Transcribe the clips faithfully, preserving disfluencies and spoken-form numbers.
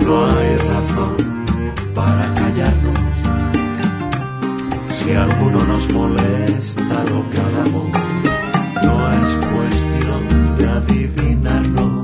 no hay razón para callarnos. Si alguno nos molesta lo que hagamos, no es cuestión de adivinarnos.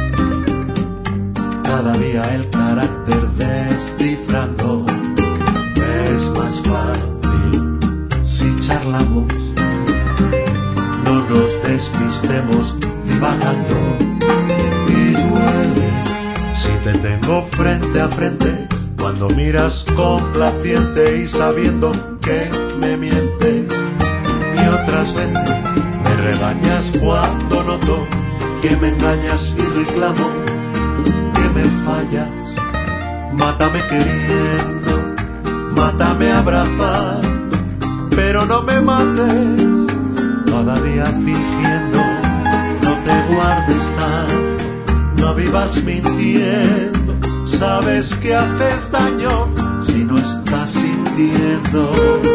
Cada día el carácter descifrando es más fácil si charlamos. No nos despistemos divagando. Y duele si te tengo frente a frente, cuando miras complaciente y sabiendo que me mientes. Y otras veces me regañas cuando noto que me engañas y reclamo que me fallas. Mátame queriendo, mátame abrazando, pero no me mates cada día fingiendo. No te guardes tan, no vivas mintiendo. Sabes que haces daño si no estás sintiendo.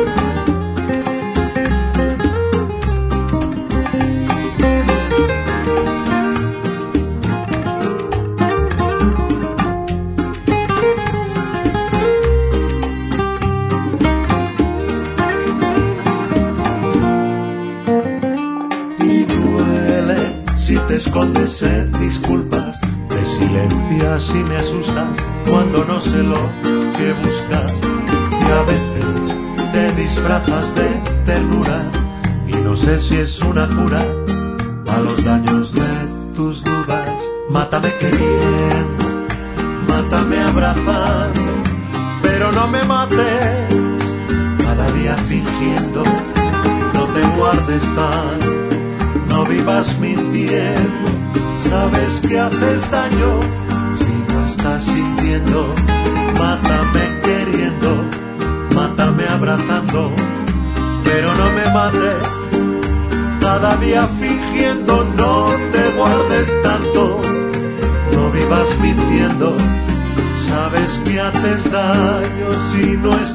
Te escondes en disculpas, te silencias y me asustas cuando no sé lo que buscas. Y a veces te disfrazas de ternura y no sé si es una cura a los daños de tus dudas. Mátame queriendo, mátame abrazando, pero no me mates cada día fingiendo. No te guardes tan, no vivas mintiendo. Sabes que haces daño si no estás sintiendo. Mátame queriendo, mátame abrazando, pero no me mates cada día fingiendo. No te guardes tanto, no vivas mintiendo. Sabes que haces daño si no